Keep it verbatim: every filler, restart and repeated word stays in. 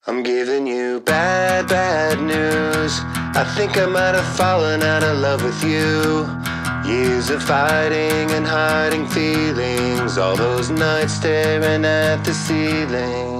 I'm giving you bad, bad news. I think I might have fallen out of love with you. Years of fighting and hiding feelings, all those nights staring at the ceiling.